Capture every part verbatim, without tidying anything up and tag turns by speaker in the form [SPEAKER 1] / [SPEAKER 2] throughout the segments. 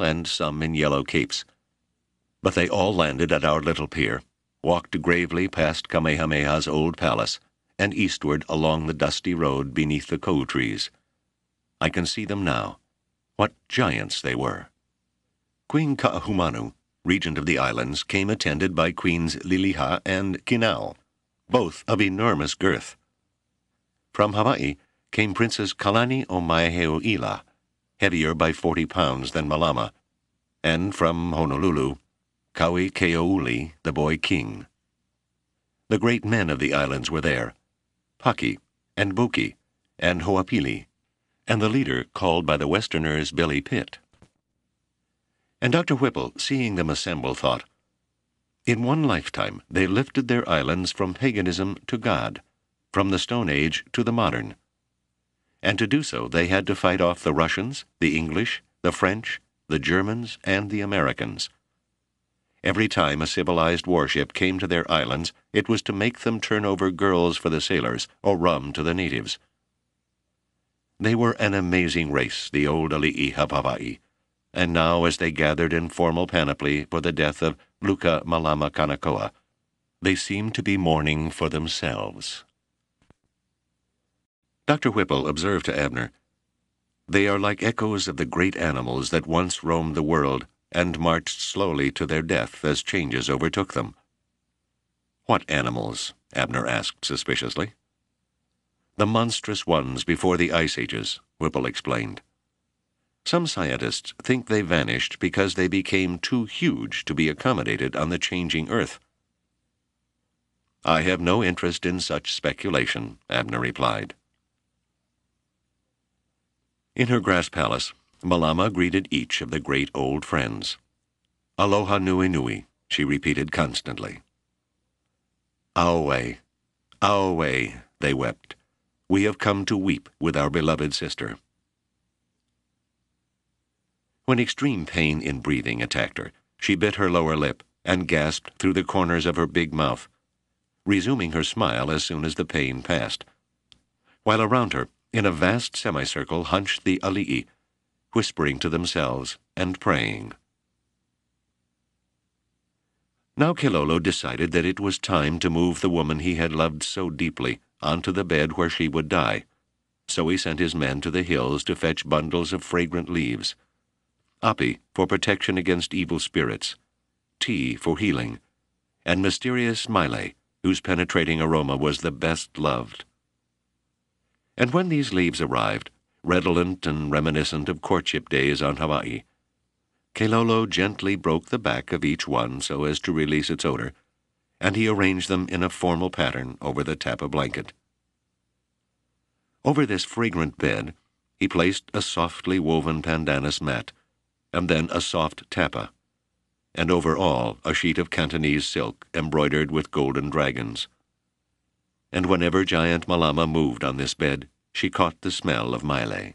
[SPEAKER 1] Natal and some in yellow capes. But they all landed at our little pier, walked gravely past Kamehameha's old palace, and eastward along the dusty road beneath the kou trees. I can see them now. What giants they were! Queen Kaahumanu, regent of the islands, came attended by Queens Liliha and Kinau, both of enormous girth. From Hawaii came Princess Kalani o Maeheo'ila, heavier by forty pounds than Malama, and from Honolulu, Kaui Keouli, the boy king. The great men of the islands were there, Paki and Buki and Hoapili, and the leader called by the Westerners Billy Pitt. And Doctor Whipple, seeing them assemble, thought, in one lifetime they lifted their islands from paganism to God, from the Stone Age to the modern. And to do so they had to fight off the Russians, the English, the French, the Germans, and the Americans. Every time a civilized warship came to their islands, it was to make them turn over girls for the sailors or rum to the natives. They were an amazing race, the old Ali'i of Hawaii, and now as they gathered in formal panoply for the death of Luka Malama Kanakoa, they seemed to be mourning for themselves. Doctor Whipple observed to Abner, "They are like echoes of the great animals that once roamed the world and marched slowly to their death as changes overtook them." "What animals?" Abner asked suspiciously. "The monstrous ones before the Ice Ages," Whipple explained. "Some scientists think they vanished because they became too huge to be accommodated on the changing Earth." "I have no interest in such speculation," Abner replied. In her grass palace, Malama greeted each of the great old friends. "Aloha nui nui," she repeated constantly. "Aowe, Aowe," they wept. "We have come to weep with our beloved sister." When extreme pain in breathing attacked her, she bit her lower lip and gasped through the corners of her big mouth, resuming her smile as soon as the pain passed, while around her, in a vast semicircle, hunched the ali'i, whispering to themselves and praying. Now Kilolo decided that it was time to move the woman he had loved so deeply onto the bed where she would die, so he sent his men to the hills to fetch bundles of fragrant leaves, api for protection against evil spirits, tea for healing, and mysterious maile, whose penetrating aroma was the best loved. And when these leaves arrived, redolent and reminiscent of courtship days on Hawaii, Kilolo gently broke the back of each one so as to release its odor, and he arranged them in a formal pattern over the tapa blanket. Over this fragrant bed, he placed a softly woven pandanus mat, and then a soft tapa, and over all a sheet of Cantonese silk embroidered with golden dragons. And whenever giant Malama moved on this bed, she caught the smell of maile.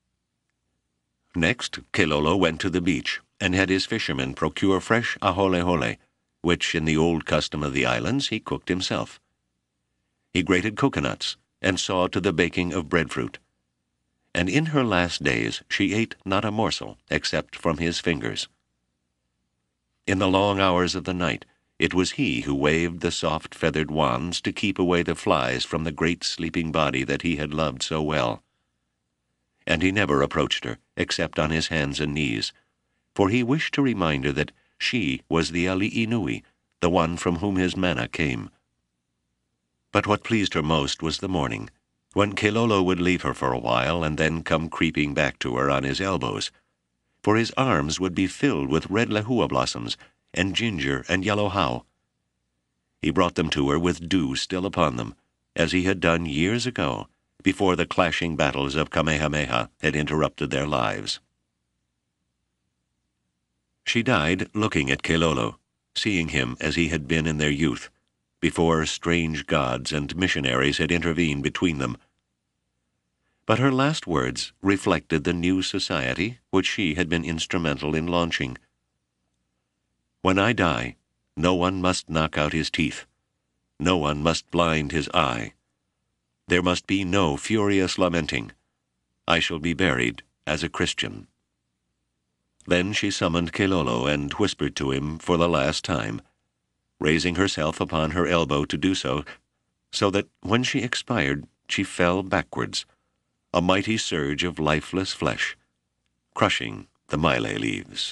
[SPEAKER 1] Next, Kilolo went to the beach and had his fishermen procure fresh aholehole, which, in the old custom of the islands, he cooked himself. He grated coconuts and saw to the baking of breadfruit. And in her last days she ate not a morsel except from his fingers. In the long hours of the night, it was he who waved the soft feathered wands to keep away the flies from the great sleeping body that he had loved so well. And he never approached her, except on his hands and knees, for he wished to remind her that she was the ali'i nui, the one from whom his manna came. But what pleased her most was the morning, when Kilolo would leave her for a while and then come creeping back to her on his elbows, for his arms would be filled with red lehua blossoms and ginger and yellow hau. He brought them to her with dew still upon them, as he had done years ago, before the clashing battles of Kamehameha had interrupted their lives. She died looking at Kilolo, seeing him as he had been in their youth, before strange gods and missionaries had intervened between them. But her last words reflected the new society which she had been instrumental in launching. "When I die, no one must knock out his teeth. No one must blind his eye. There must be no furious lamenting. I shall be buried as a Christian." Then she summoned Kelolo and whispered to him for the last time, raising herself upon her elbow to do so, so that when she expired she fell backwards, a mighty surge of lifeless flesh, crushing the maile leaves.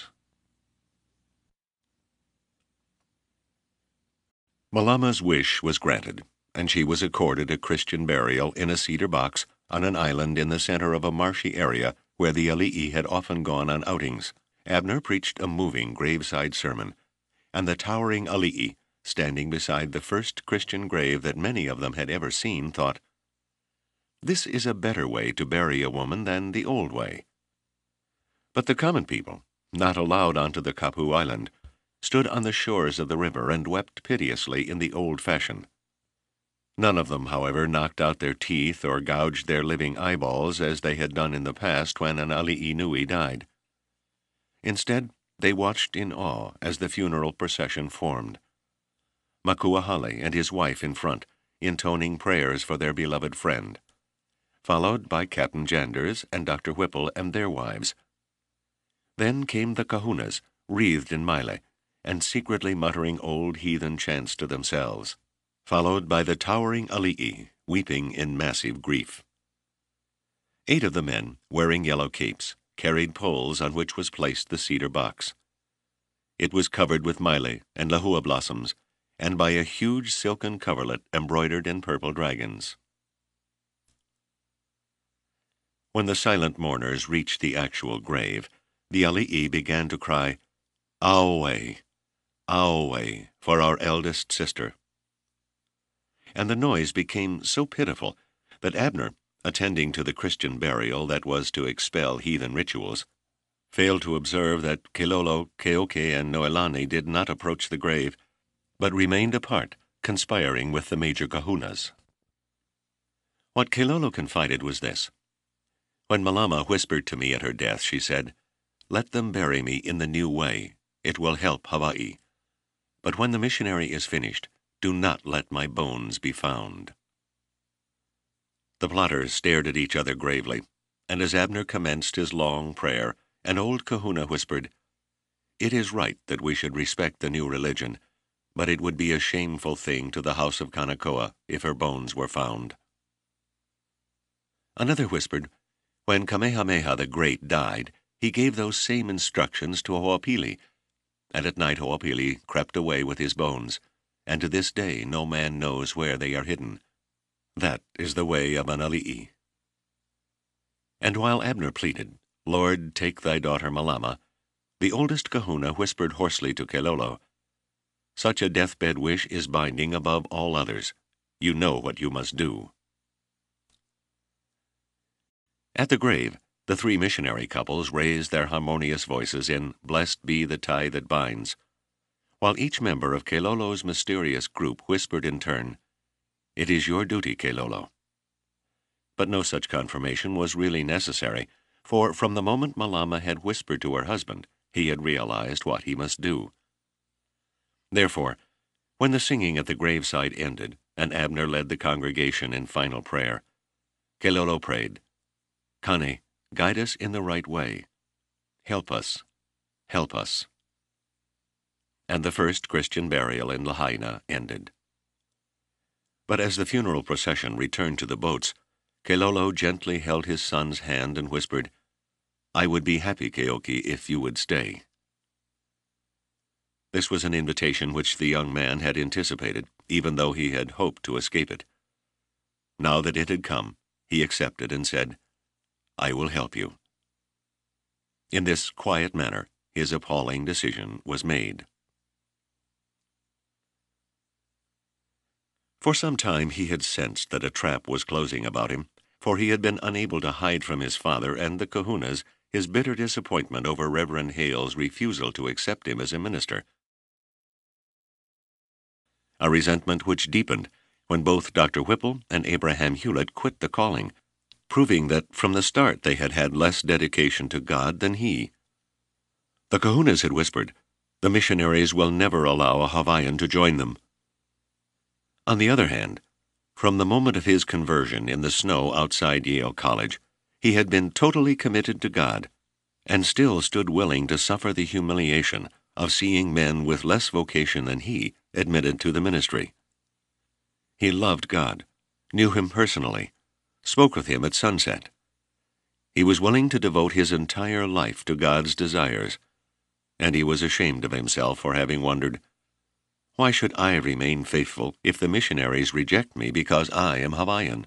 [SPEAKER 1] Malama's wish was granted, and she was accorded a Christian burial in a cedar box on an island in the center of a marshy area where the Ali'i had often gone on outings. Abner preached a moving graveside sermon, and the towering Ali'i, standing beside the first Christian grave that many of them had ever seen, thought, "This is a better way to bury a woman than the old way." But the common people, not allowed onto the Kapu Island, stood on the shores of the river and wept piteously in the old fashion. None of them, however, knocked out their teeth or gouged their living eyeballs as they had done in the past when an Ali'i Nui died. Instead, they watched in awe as the funeral procession formed. Makuahale and his wife in front, intoning prayers for their beloved friend, followed by Captain Janders and Doctor Whipple and their wives. Then came the kahunas, wreathed in maile, and secretly muttering old heathen chants to themselves, followed by the towering Ali'i, weeping in massive grief. Eight of the men, wearing yellow capes, carried poles on which was placed the cedar box. It was covered with maile and lahua blossoms, and by a huge silken coverlet embroidered in purple dragons. When the silent mourners reached the actual grave, the Ali'i began to cry, "Aowe, Aowe, for our eldest sister." And the noise became so pitiful that Abner, attending to the Christian burial that was to expel heathen rituals, failed to observe that Kelolo, Keoke, and Noelani did not approach the grave, but remained apart, conspiring with the major kahunas. What Kelolo confided was this. When Malama whispered to me at her death, she said, "Let them bury me in the new way. It will help Hawaii. But when the missionary is finished, do not let my bones be found." The plotters stared at each other gravely, and as Abner commenced his long prayer, an old kahuna whispered, "It is right that we should respect the new religion, but it would be a shameful thing to the house of Kanakoa if her bones were found." Another whispered, "When Kamehameha the Great died, he gave those same instructions to Ho'opili, and at night Ho'opili crept away with his bones, and to this day no man knows where they are hidden. That is the way of an Ali'i." And while Abner pleaded, "Lord, take thy daughter Malama," the oldest kahuna whispered hoarsely to Kelolo, "Such a deathbed wish is binding above all others. You know what you must do." At the grave, the three missionary couples raised their harmonious voices in "Blessed be the tie that binds," while each member of Kelolo's mysterious group whispered in turn, "It is your duty, Kelolo." But no such confirmation was really necessary, for from the moment Malama had whispered to her husband, he had realized what he must do. Therefore, when the singing at the graveside ended, and Abner led the congregation in final prayer, Kelolo prayed, "Kane, guide us in the right way. Help us, help us." And the first Christian burial in Lahaina ended. But as the funeral procession returned to the boats, Kelolo gently held his son's hand and whispered, "I would be happy, Keoki, if you would stay." This was an invitation which the young man had anticipated, even though he had hoped to escape it. Now that it had come, he accepted and said, "I will help you." In this quiet manner, his appalling decision was made. For some time he had sensed that a trap was closing about him, for he had been unable to hide from his father and the kahunas his bitter disappointment over Reverend Hale's refusal to accept him as a minister, a resentment which deepened when both Doctor Whipple and Abraham Hewlett quit the calling, proving that from the start they had had less dedication to God than he. The kahunas had whispered, "The missionaries will never allow a Hawaiian to join them." On the other hand, from the moment of his conversion in the snow outside Yale College, he had been totally committed to God, and still stood willing to suffer the humiliation of seeing men with less vocation than he admitted to the ministry. He loved God, knew him personally, spoke with him at sunset. He was willing to devote his entire life to God's desires, and he was ashamed of himself for having wondered, "Why should I remain faithful if the missionaries reject me because I am Hawaiian?"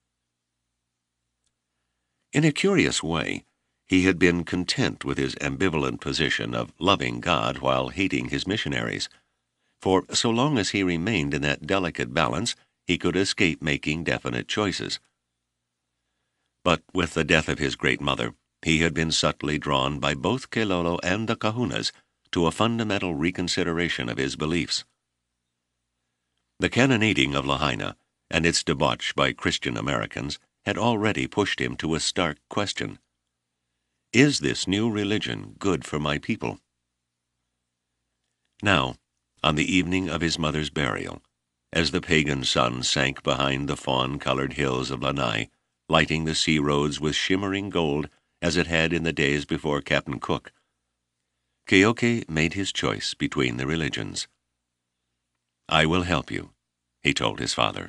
[SPEAKER 1] In a curious way, he had been content with his ambivalent position of loving God while hating his missionaries, for so long as he remained in that delicate balance, he could escape making definite choices. But with the death of his great mother, he had been subtly drawn by both Kelolo and the kahunas to a fundamental reconsideration of his beliefs. The cannonading of Lahaina and its debauch by Christian Americans had already pushed him to a stark question. Is this new religion good for my people? Now, on the evening of his mother's burial, as the pagan sun sank behind the fawn-colored hills of Lanai, lighting the sea roads with shimmering gold as it had in the days before Captain Cook, Keoki made his choice between the religions. "I will help you," he told his father.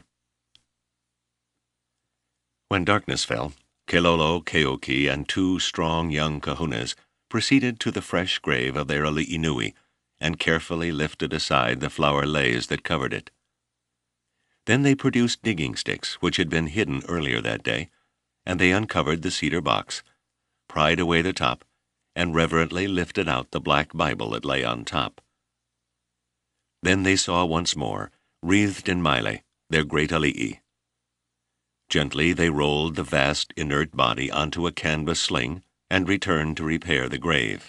[SPEAKER 1] When darkness fell, Kelolo, Keoki, and two strong young kahunas proceeded to the fresh grave of their ali'inui and carefully lifted aside the flower leis that covered it. Then they produced digging sticks, which had been hidden earlier that day, and they uncovered the cedar box, pried away the top, and reverently lifted out the black Bible that lay on top. Then they saw once more, wreathed in maile, their great ali'i. Gently they rolled the vast, inert body onto a canvas sling and returned to repair the grave.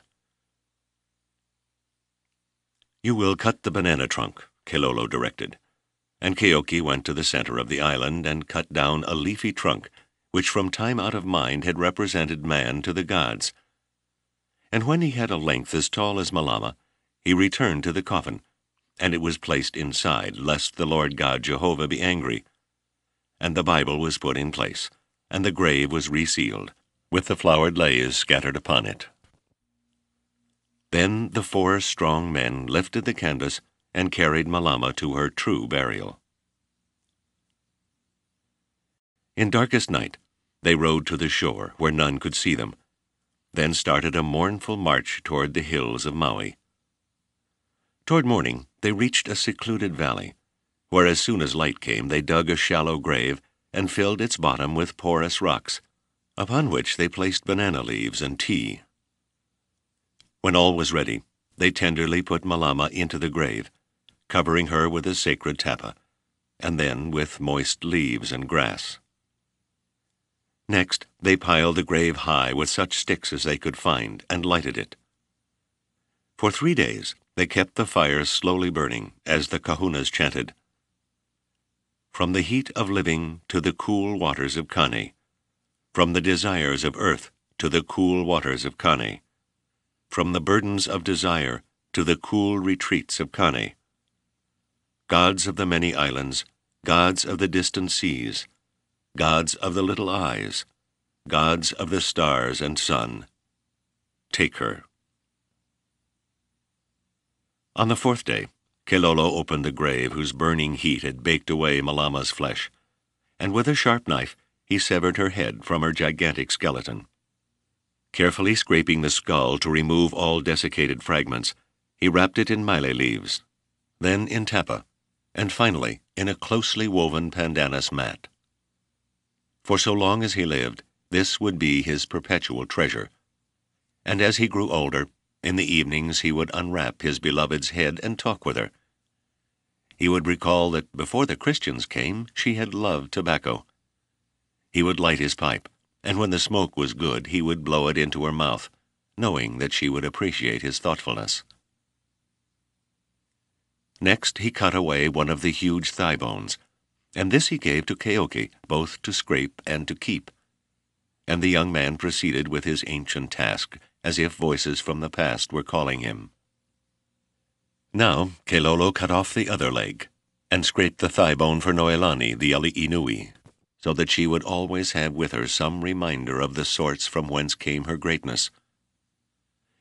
[SPEAKER 1] "You will cut the banana trunk," Kelolo directed, and Keoki went to the center of the island and cut down a leafy trunk which from time out of mind had represented man to the gods. And when he had a length as tall as Malama, he returned to the coffin, and it was placed inside, lest the Lord God Jehovah be angry. And the Bible was put in place, and the grave was resealed, with the flowered leis scattered upon it. Then the four strong men lifted the canvas and carried Malama to her true burial. In darkest night, they rode to the shore where none could see them, then started a mournful march toward the hills of Maui. Toward morning, they reached a secluded valley, where as soon as light came they dug a shallow grave and filled its bottom with porous rocks, upon which they placed banana leaves and tea. When all was ready, they tenderly put Malama into the grave, covering her with a sacred tapa, and then with moist leaves and grass. Next, they piled the grave high with such sticks as they could find and lighted it. For three days they kept the fire slowly burning as the kahunas chanted, "From the heat of living to the cool waters of Kane, from the desires of earth to the cool waters of Kane, from the burdens of desire to the cool retreats of Kane. Gods of the many islands, gods of the distant seas, gods of the little eyes, gods of the stars and sun, take her." On the fourth day, Kelolo opened the grave whose burning heat had baked away Malama's flesh, and with a sharp knife he severed her head from her gigantic skeleton. Carefully scraping the skull to remove all desiccated fragments, he wrapped it in maile leaves, then in tapa, and finally in a closely woven pandanus mat. For so long as he lived, this would be his perpetual treasure, and as he grew older, in the evenings he would unwrap his beloved's head and talk with her. He would recall that before the Christians came, she had loved tobacco. He would light his pipe, and when the smoke was good, he would blow it into her mouth, knowing that she would appreciate his thoughtfulness. Next he cut away one of the huge thigh bones, and this he gave to Keoki, both to scrape and to keep. And the young man proceeded with his ancient task, as if voices from the past were calling him. Now Kelolo cut off the other leg, and scraped the thigh bone for Noelani, the ali'inui, so that she would always have with her some reminder of the source from whence came her greatness.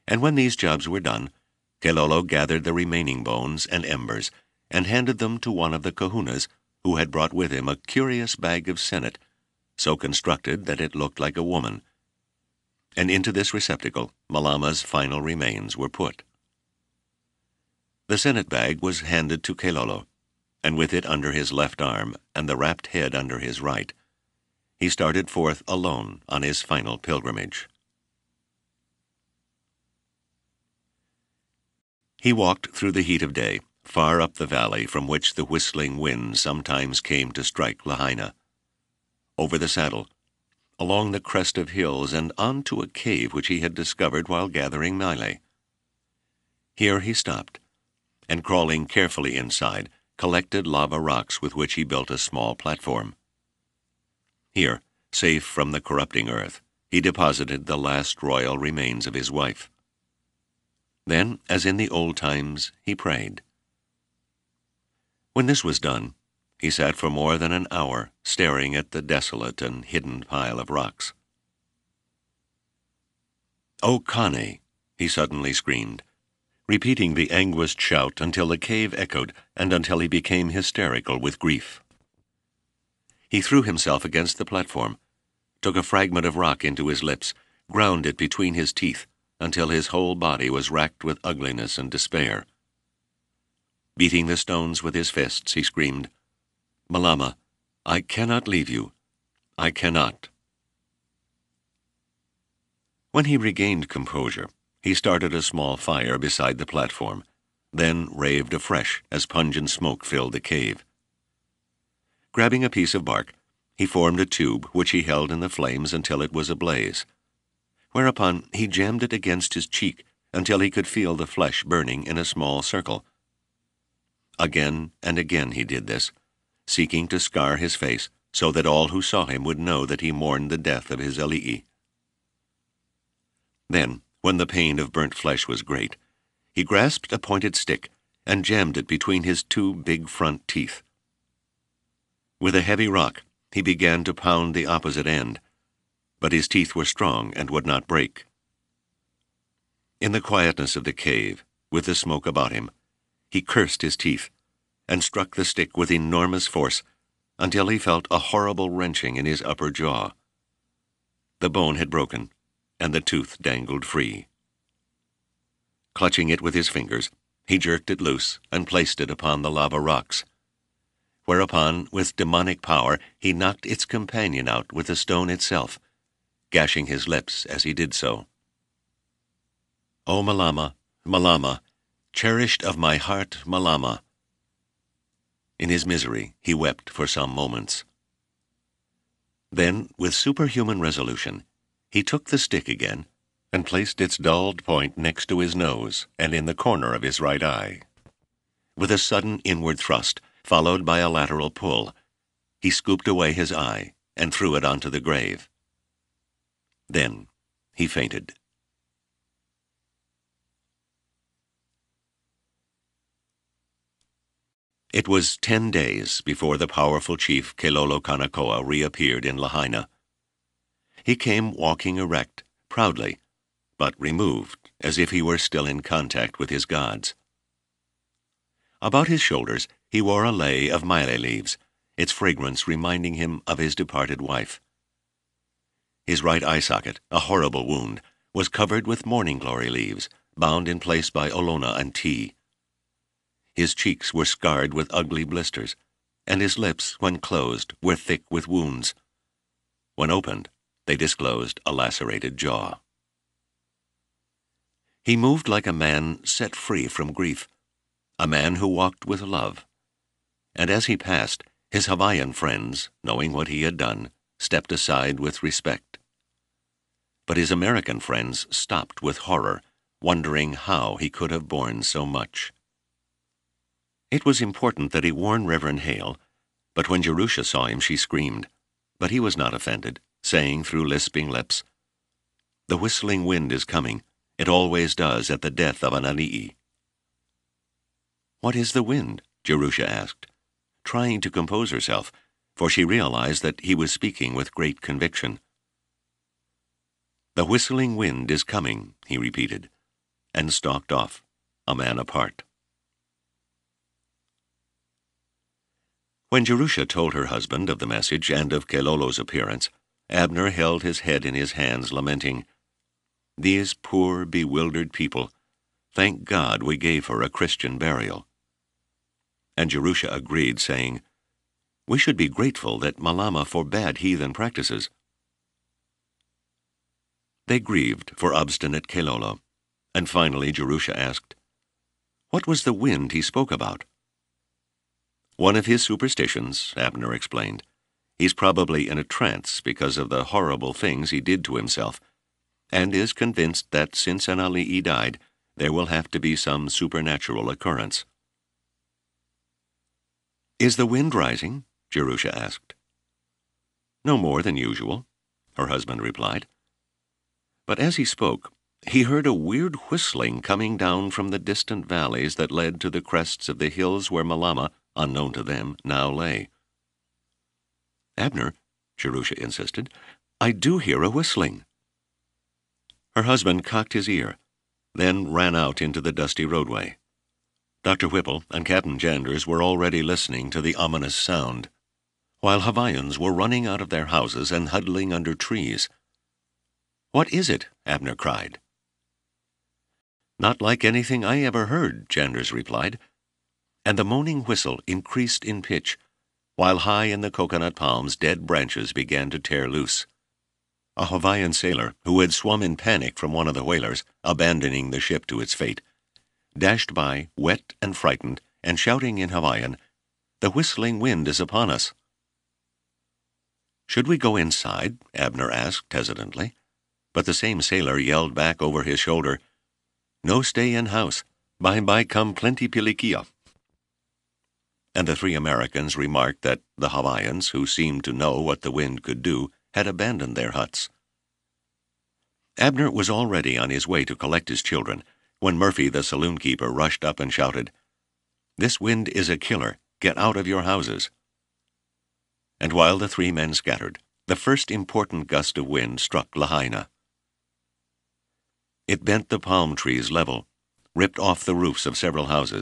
[SPEAKER 1] And when these jobs were done, Kelolo gathered the remaining bones and embers and handed them to one of the kahunas, who had brought with him a curious bag of sennet, so constructed that it looked like a woman. And into this receptacle Malama's final remains were put. The sennet bag was handed to Kelolo, and with it under his left arm and the wrapped head under his right, he started forth alone on his final pilgrimage. He walked through the heat of day, far up the valley from which the whistling wind sometimes came to strike Lahaina, over the saddle, along the crest of hills, and on to a cave which he had discovered while gathering mealie. Here he stopped, and crawling carefully inside, collected lava rocks with which he built a small platform. Here, safe from the corrupting earth, he deposited the last royal remains of his wife. Then, as in the old times, he prayed. When this was done, he sat for more than an hour staring at the desolate and hidden pile of rocks. "O Kane!" he suddenly screamed, repeating the anguished shout until the cave echoed and until he became hysterical with grief. He threw himself against the platform, took a fragment of rock into his lips, ground it between his teeth until his whole body was racked with ugliness and despair. Beating the stones with his fists, he screamed, "Malama, I cannot leave you. I cannot." When he regained composure, he started a small fire beside the platform, then raved afresh as pungent smoke filled the cave. Grabbing a piece of bark, he formed a tube which he held in the flames until it was ablaze, whereupon he jammed it against his cheek until he could feel the flesh burning in a small circle. Again and again he did this, seeking to scar his face so that all who saw him would know that he mourned the death of his alii. Then, when the pain of burnt flesh was great, he grasped a pointed stick and jammed it between his two big front teeth. With a heavy rock, he began to pound the opposite end, but his teeth were strong and would not break. In the quietness of the cave, with the smoke about him, he cursed his teeth and struck the stick with enormous force until he felt a horrible wrenching in his upper jaw. The bone had broken, and the tooth dangled free. Clutching it with his fingers, he jerked it loose and placed it upon the lava rocks, whereupon, with demonic power, he knocked its companion out with the stone itself, gashing his lips as he did so. "O Malama, Malama, cherished of my heart, Malama." In his misery, he wept for some moments. Then, with superhuman resolution, he took the stick again and placed its dulled point next to his nose and in the corner of his right eye. With a sudden inward thrust, followed by a lateral pull, he scooped away his eye and threw it onto the grave. Then he fainted. It was ten days before the powerful chief Kelolo Kanakoa reappeared in Lahaina. He came walking erect, proudly, but removed, as if he were still in contact with his gods. About his shoulders he wore a lei of mealie leaves, its fragrance reminding him of his departed wife. His right eye socket, a horrible wound, was covered with morning glory leaves, bound in place by olona and tea. His cheeks were scarred with ugly blisters, and his lips, when closed, were thick with wounds. When opened, they disclosed a lacerated jaw. He moved like a man set free from grief, a man who walked with love. And as he passed, his Hawaiian friends, knowing what he had done, stepped aside with respect. But his American friends stopped with horror, wondering how he could have borne so much. It was important that he warn Reverend Hale, but when Jerusha saw him she screamed, but he was not offended, saying through lisping lips, "The whistling wind is coming. It always does at the death of an alii." "What is the wind?" Jerusha asked, trying to compose herself, for she realized that he was speaking with great conviction. "The whistling wind is coming," he repeated, and stalked off, a man apart. When Jerusha told her husband of the message and of Kelolo's appearance, Abner held his head in his hands, lamenting, "These poor, bewildered people, thank God we gave her a Christian burial." And Jerusha agreed, saying, "We should be grateful that Malama forbade heathen practices." They grieved for obstinate Kelolo, and finally Jerusha asked, "What was the wind he spoke about?" "One of his superstitions," Abner explained. "He's probably in a trance because of the horrible things he did to himself, and is convinced that since Enali'i died, there will have to be some supernatural occurrence." "Is the wind rising?" Jerusha asked. "No more than usual," her husband replied. But as he spoke, he heard a weird whistling coming down from the distant valleys that led to the crests of the hills where Malama, unknown to them, now lay. "Abner," Jerusha insisted, "I do hear a whistling." Her husband cocked his ear, then ran out into the dusty roadway. Doctor Whipple and Captain Janders were already listening to the ominous sound, while Hawaiians were running out of their houses and huddling under trees. "What is it?" Abner cried. "Not like anything I ever heard," Janders replied, and the moaning whistle increased in pitch, while high in the coconut palms dead branches began to tear loose. A Hawaiian sailor, who had swum in panic from one of the whalers, abandoning the ship to its fate, dashed by, wet and frightened, and shouting in Hawaiian, "The whistling wind is upon us." "Should we go inside?" Abner asked hesitantly, but the same sailor yelled back over his shoulder, "No stay in house. Bye-bye come plenty pilikia." And the three Americans remarked that the Hawaiians, who seemed to know what the wind could do, had abandoned their huts. Abner was already on his way to collect his children when Murphy, the saloon-keeper, rushed up and shouted, "This wind is a killer. Get out of your houses." And while the three men scattered, the first important gust of wind struck Lahaina. It bent the palm trees level, ripped off the roofs of several houses,